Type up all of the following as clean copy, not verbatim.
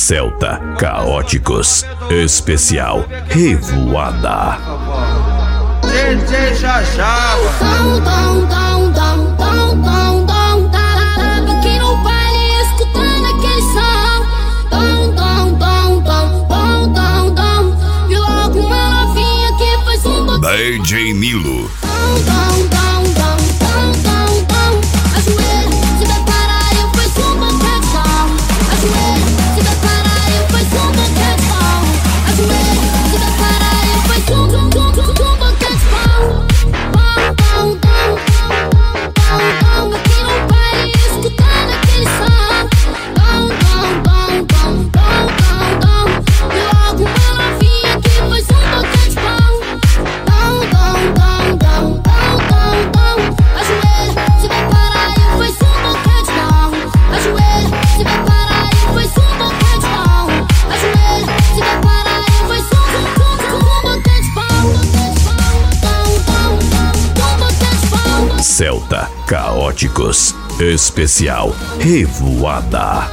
Celta Caóticos, especial Revoada. DJ Jajaba. Aqui no baile escutando aquele som. Vi logo uma novinha que faz um DJ Nilo. Ajoelha, se prepara, eu faço um boquetão. Ajoelha, se prepara, eu faço um boquetão. Ajoelha, se prepara, eu faço um boquetão. Aqui no baile escutando aquele som. E logo uma novinha que faz um boquetão. Ajoelha, se prepara, eu faço um boquetão. Ajoelha, se prepara, eu faço um boquetão. Ajoelha, se prepara, eu faço um boquetão. Celta Caóticos, especial Revoada.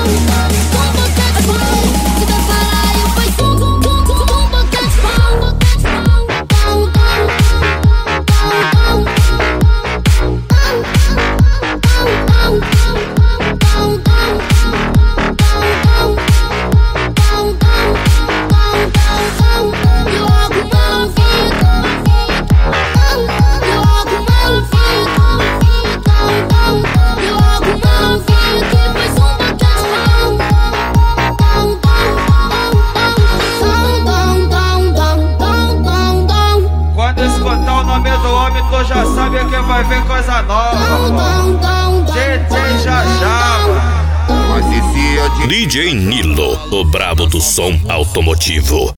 Quando escutar o nome do homem, tu já sabe que vai ver coisa nova. DJ Jajaba. DJ Nilo, o brabo do som automotivo.